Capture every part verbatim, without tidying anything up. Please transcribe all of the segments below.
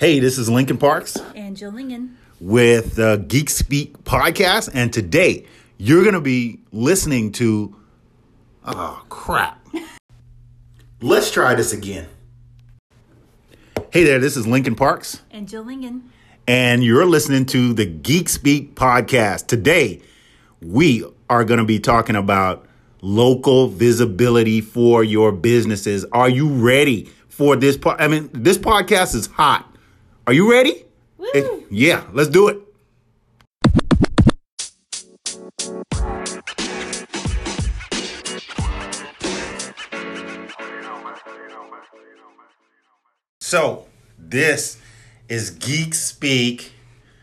Hey, this is Lincoln Parks and Jill Lingen with the Geek Speak podcast. And today you're going to be listening to, oh, crap. Let's try this again. Hey there, this is Lincoln Parks and Jill Lingen. And you're listening to the Geek Speak podcast. Today, we are going to be talking about local visibility for your businesses. Are you ready for this? Po- I mean, this podcast is hot. Are you ready? Woo. It, yeah, let's do it. So, this is Geek Speak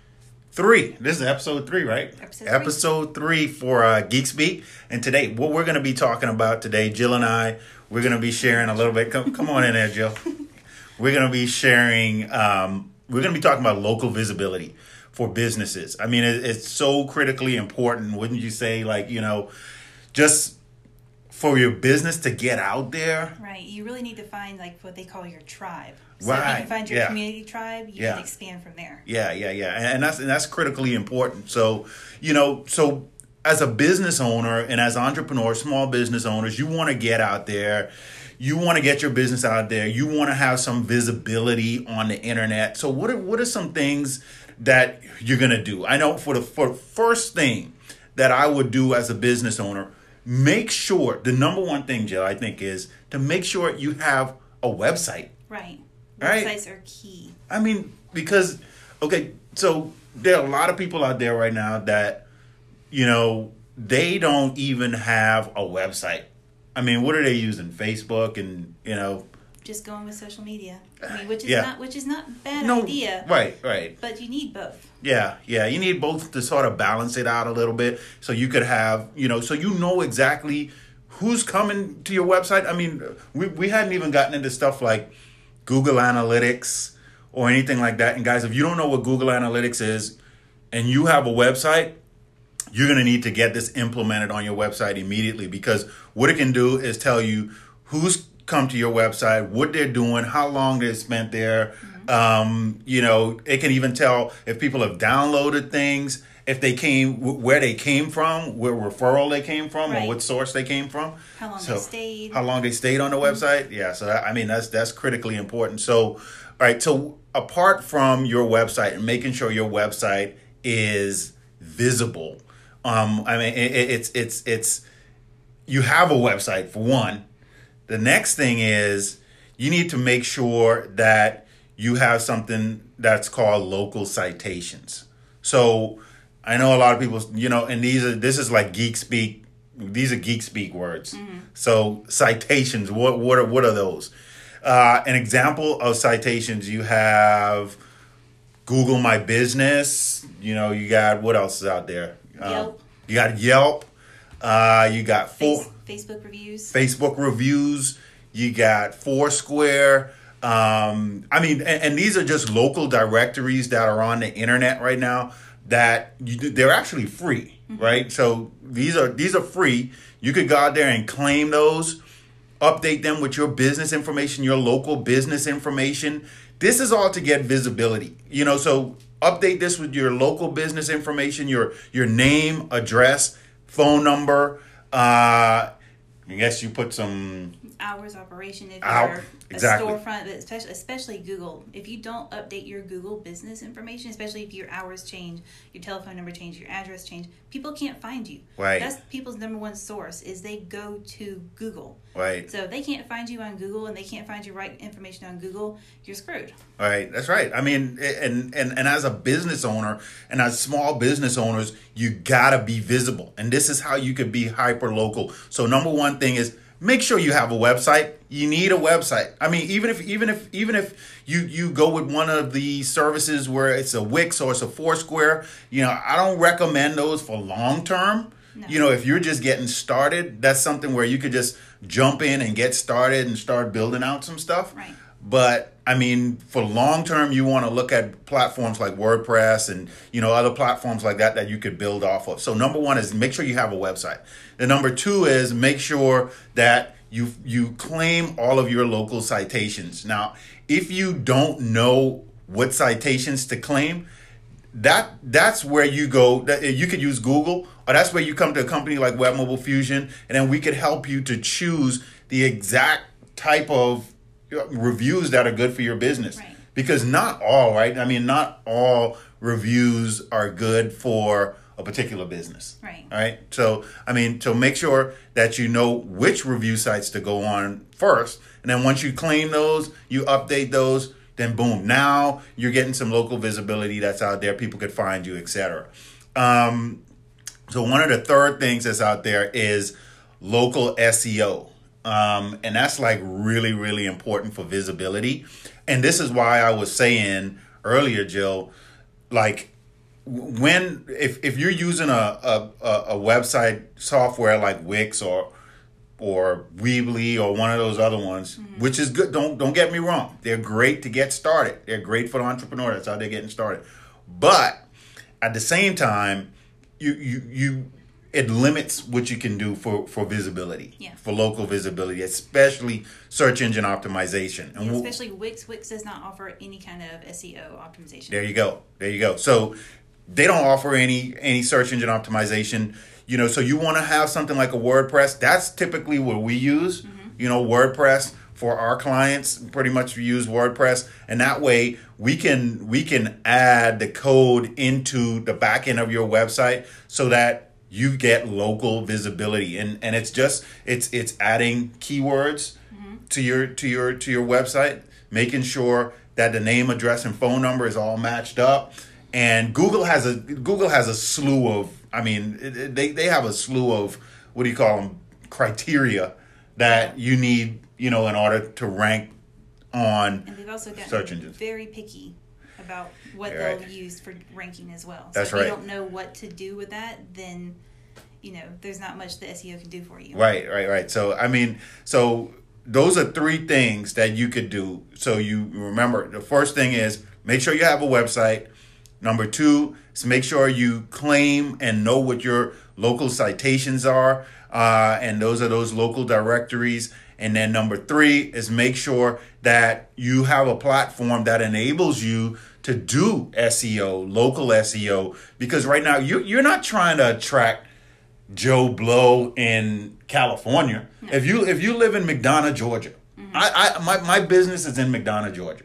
three. This is episode three, right? Episode three, episode three for uh, Geek Speak. And today, what we're going to be talking about today, Jill and I, we're going to be sharing a little bit. Come, come on in there, Jill. We're going to be sharing, um, we're going to be talking about local visibility for businesses. I mean, it, it's so critically important, wouldn't you say? Like, you know, just for your business to get out there. Right. You really need to find like what they call your tribe. So Right. if you can find your Yeah. community tribe, you Yeah. can expand from there. Yeah, yeah, yeah. And, and that's and that's critically important. So, you know, so as a business owner and as entrepreneurs, small business owners, you want to get out there. You want to get your business out there. You want to have some visibility on the internet. So what are what are some things that you're going to do? I know for the for first thing that I would do as a business owner, make sure the number one thing, Jill, I think is to make sure you have a website. Right. Right. Websites are key. I mean, because, okay, so there are a lot of people out there right now that, you know, they don't even have a website. I mean, what are they using? Facebook and, you know. Just going with social media. I mean, which is Yeah. not which is not a bad No, idea. right, right. But you need both. Yeah, yeah. You need both to sort of balance it out a little bit so you could have, you know, so you know exactly who's coming to your website. I mean, we, we hadn't even gotten into stuff like Google Analytics or anything like that. And guys, if you don't know what Google Analytics is and you have a website, you're going to need to get this implemented on your website immediately, because what it can do is tell you who's come to your website, what they're doing, how long they spent there. Mm-hmm. Um, you know, it can even tell if people have downloaded things, if they came, where they came from, where referral they came from, Right. or what source they came from. How long So, they stayed. How long they stayed on the website. Yeah. So, that, I mean, that's that's critically important. So, all right. So, apart from your website and making sure your website is visible, um, I mean, it, it's it's it's you have a website for one. The next thing is you need to make sure that you have something that's called local citations. So I know a lot of people, you know, and these are this is like geek speak. These are geek speak words. Mm-hmm. So citations, what what are what are those? Uh, an example of citations, you have Google My Business. You know, you got what else is out there? Yelp. Uh, you got Yelp. Uh, you got four. Face, Facebook reviews. Facebook reviews. You got Foursquare. Um, I mean, and, and these are just local directories that are on the internet right now that you, they're actually free, mm-hmm. right? So these are these are free. You could go out there and claim those, update them with your business information, your local business information. This is all to get visibility, you know. So update this with your local business information, your your name, address, phone number. Uh, I guess you put some hours operation if Out, you're exactly. a storefront, but especially especially Google. If you don't update your Google business information, especially if your hours change, your telephone number change, your address change, people can't find you. Right. That's people's number one source is they go to Google. Right. So if they can't find you on Google and they can't find your right information on Google, you're screwed. Right. That's right. I mean, and and and as a business owner and as small business owners, you gotta be visible, and this is how you could be hyper local. So number one thing is, make sure you have a website. You need a website. I mean, even if even if even if you you go with one of the services where it's a Wix or it's a Foursquare, you know, I don't recommend those for long term. No. You know, if you're just getting started, that's something where you could just jump in and get started and start building out some stuff. Right. But I mean, for long term, you want to look at platforms like WordPress and, you know, other platforms like that that you could build off of. So number one is make sure you have a website. And number two is make sure that you you claim all of your local citations. Now, if you don't know what citations to claim, that that's where you go. That you could use Google, or that's where you come to a company like Web Mobile Fusion, and then we could help you to choose the exact type of reviews that are good for your business. Right. Because not all, right? I mean, not all reviews are good for a particular business. Right. All right. So, I mean, so make sure that you know which review sites to go on first. And then once you claim those, you update those, then boom, now you're getting some local visibility that's out there. People could find you, et cetera. Um, so one of the third things that's out there is local S E O. Um, and that's like really, really important for visibility. And this is why I was saying earlier, Jill, like when, if, if you're using a, a, a website software like Wix or, or Weebly or one of those other ones, mm-hmm. which is good. Don't, don't get me wrong. They're great to get started. They're great for the entrepreneur. That's how they're getting started. But at the same time, you, you, you, it limits what you can do for, for visibility, yeah. for local visibility, especially search engine optimization. And yeah, we'll, especially Wix. Wix does not offer any kind of S E O optimization. There you go. There you go. So they don't offer any any search engine optimization. You know, so you want to have something like a WordPress. That's typically what we use. Mm-hmm. You know, WordPress for our clients. Pretty much we use WordPress, and that way we can we can add the code into the back end of your website so that you get local visibility, and and it's just it's it's adding keywords mm-hmm. to your to your to your website, making sure that the name, address, and phone number is all matched up. And Google has a Google has a slew of I mean it, it, they they have a slew of what do you call them criteria that you need you know in order to rank on and they've also gotten search engines. Very picky about what right. they'll use for ranking as well. So That's if right. you don't know what to do with that, then you know there's not much the S E O can do for you. Right, right, right. So I mean, so those are three things that you could do. So you remember, the first thing is make sure you have a website. Number two is make sure you claim and know what your local citations are, uh, and those are those local directories. And then number three is make sure that you have a platform that enables you to do S E O, local S E O, because right now you, you're not trying to attract Joe Blow in California. No. If you if you live in McDonough, Georgia, mm-hmm. I, I my, my business is in McDonough, Georgia.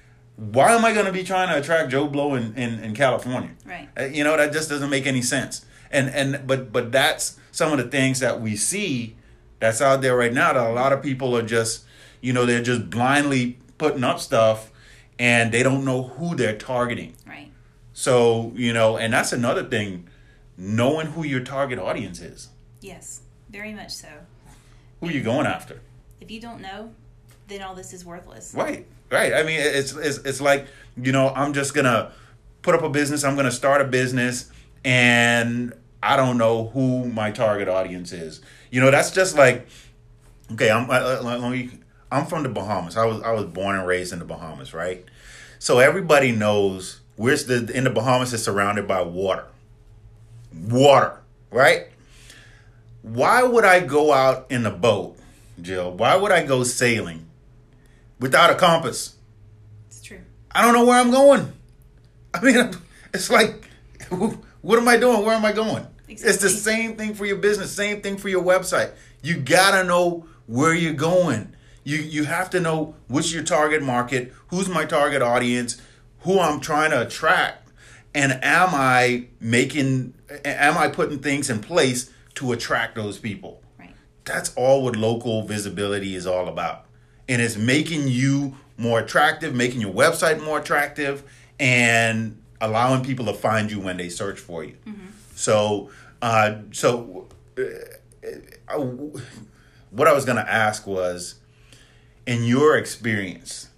Why am I going to be trying to attract Joe Blow in, in, in California? Right. Uh, you know, that just doesn't make any sense. And and but but that's some of the things that we see that's out there right now, that a lot of people are just, you know, they're just blindly putting up stuff and they don't know who they're targeting. Right. So, you know, and that's another thing, knowing who your target audience is. Yes, very much so. Who are you going after? If you don't know, then all this is worthless. Right, right. I mean, it's it's it's like, you know, I'm just going to put up a business, I'm going to start a business, and I don't know who my target audience is. You know, that's just like, okay, I'm uh, let me, I'm from the Bahamas. I was I was born and raised in the Bahamas, right? So everybody knows we're the, in the Bahamas is surrounded by water. Water, right? Why would I go out in a boat, Jill? Why would I go sailing without a compass? It's true. I don't know where I'm going. I mean, it's like, what am I doing? Where am I going? Exactly. It's the same thing for your business, same thing for your website. You gotta know where you're going. You you have to know what's your target market, who's my target audience, who I'm trying to attract, and am I making, am I putting things in place to attract those people? Right. That's all what local visibility is all about. And it's making you more attractive, making your website more attractive, and allowing people to find you when they search for you. Mm-hmm. So, uh, so uh, I, what I was going to ask was, in your experience,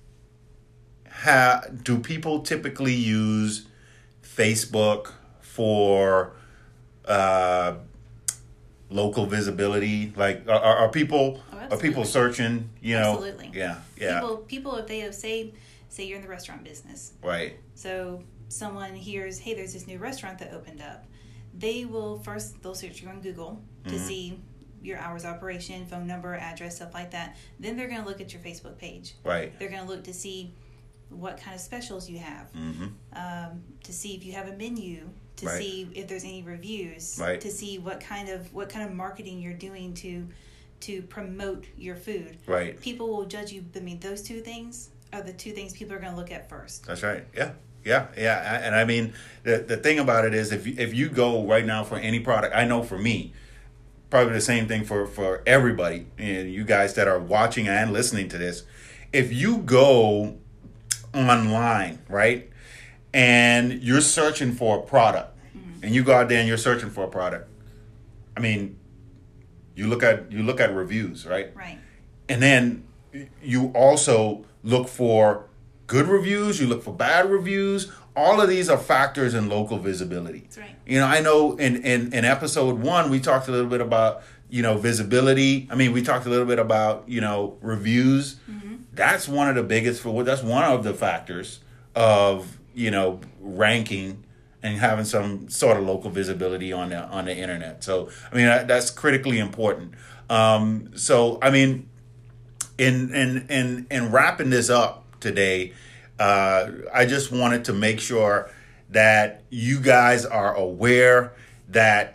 how do people typically use Facebook for uh, local visibility? Like, are, are people oh, are people searching? You know, absolutely. Yeah, yeah. People, people, if they have say, say you're in the restaurant business, right? So someone hears, hey, there's this new restaurant that opened up. They will first, they'll search you on Google to mm-hmm. see your hours of operation, phone number, address, stuff like that. Then they're going to look at your Facebook page. Right. They're going to look to see what kind of specials you have, Mm-hmm. um, to see if you have a menu, to Right. see if there's any reviews, Right. to see what kind of what kind of marketing you're doing to to promote your food. Right. People will judge you. I mean, those two things are the two things people are going to look at first. That's right. Yeah. Yeah. Yeah. And I mean, the the thing about it is, if you, if you go right now for any product, I know for me, probably the same thing for, for everybody, and you guys that are watching and listening to this, if you go online, right, and you're searching for a product, mm-hmm. and you go out there and you're searching for a product, I mean, you look at you look at reviews, right? Right. And then you also look for good reviews, you look for bad reviews. All of these are factors in local visibility. That's right. You know, I know in, in, in episode one, we talked a little bit about, you know, visibility. I mean, we talked a little bit about, you know, reviews. Mm-hmm. That's one of the biggest, for that's one of the factors of, you know, ranking and having some sort of local visibility on the, on the internet. So, I mean, that, that's critically important. Um, so, I mean, in, in, in, in wrapping this up today, uh, I just wanted to make sure that you guys are aware that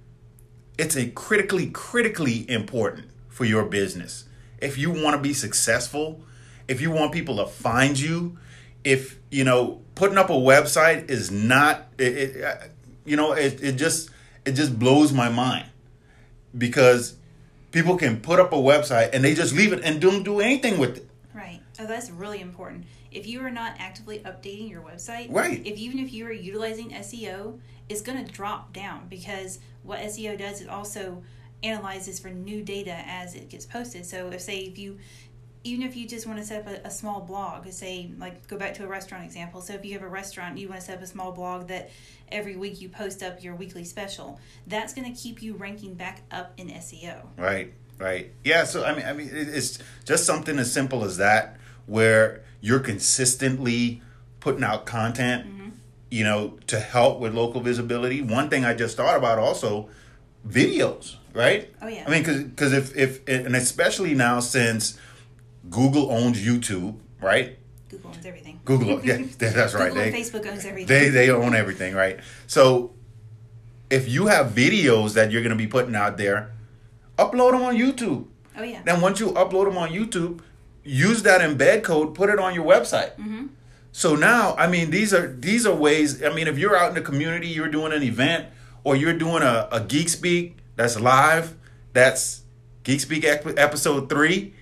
it's a critically, critically important for your business. If you want to be successful, if you want people to find you, if, you know, putting up a website is not, it, it, you know, it, it just, it just blows my mind, because people can put up a website and they just leave it and don't do anything with it. Right. Oh, that's really important. If you are not actively updating your website, right. if even if you are utilizing S E O, it's going to drop down, because what S E O does, it also analyzes for new data as it gets posted. So if, say, if you, even if you just want to set up a, a small blog, say, like, go back to a restaurant example. So if you have a restaurant, you want to set up a small blog that every week you post up your weekly special, that's going to keep you ranking back up in S E O. Right. Right. Yeah. So, I mean, I mean, it's just something as simple as that, where you're consistently putting out content, mm-hmm. you know, to help with local visibility. One thing I just thought about also, videos, right? Oh, yeah. I mean, because because if, if, and especially now since Google owns YouTube, right? Google owns everything. Google, yeah, that's right. Google they, and Facebook owns everything. They, they own everything, right? So if you have videos that you're going to be putting out there, upload them on YouTube. Oh, yeah. Then once you upload them on YouTube, use that embed code, put it on your website. Mm-hmm. So now, I mean, these are these are ways. I mean, if you're out in the community, you're doing an event, or you're doing a, a Geek Speak that's live, that's Geek Speak ep- episode three,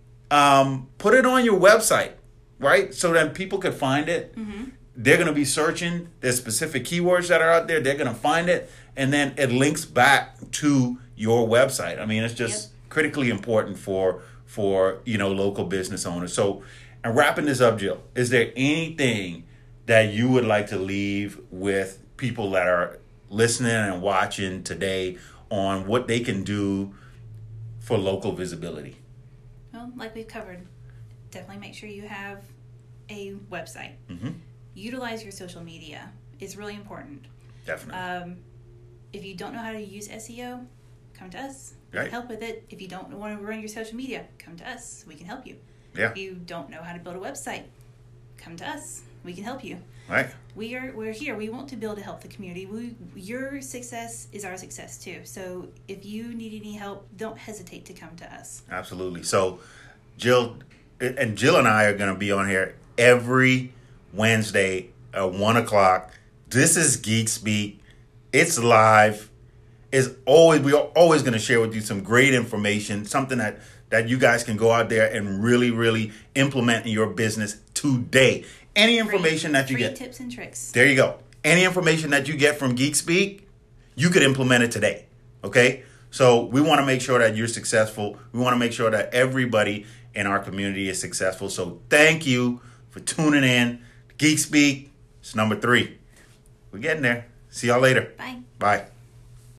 um, put it on your website, right? So that people could find it. Mm-hmm. They're going to be searching. There's specific keywords that are out there. They're going to find it, and then it links back to your website. I mean, it's just yep. critically important for for you know local business owners. So, and wrapping this up, Jill, is there anything that you would like to leave with people that are listening and watching today on what they can do for local visibility? Well, like we've covered, definitely make sure you have a website. Mm-hmm. Utilize your social media. It's really important. Definitely. Um, if you don't know how to use S E O, come to us. We right. can help with it. If you don't want to run your social media, come to us. We can help you. Yeah. If you don't know how to build a website, come to us. We can help you. Right. We are we're here. We want to build to help the community. We your success is our success too. So if you need any help, don't hesitate to come to us. Absolutely. So Jill and Jill and I are going to be on here every Wednesday at one o'clock. This is Geek Speak. It's live. It's always we are always going to share with you some great information, something that that you guys can go out there and really, really implement in your business today. Any information free, that you free get, tips and tricks. There you go. Any information that you get from Geek Speak, you could implement it today. Okay, so we want to make sure that you're successful. We want to make sure that everybody in our community is successful. So thank you for tuning in. Geek Speak. It's number three. We're getting there. See y'all later. Bye. Bye.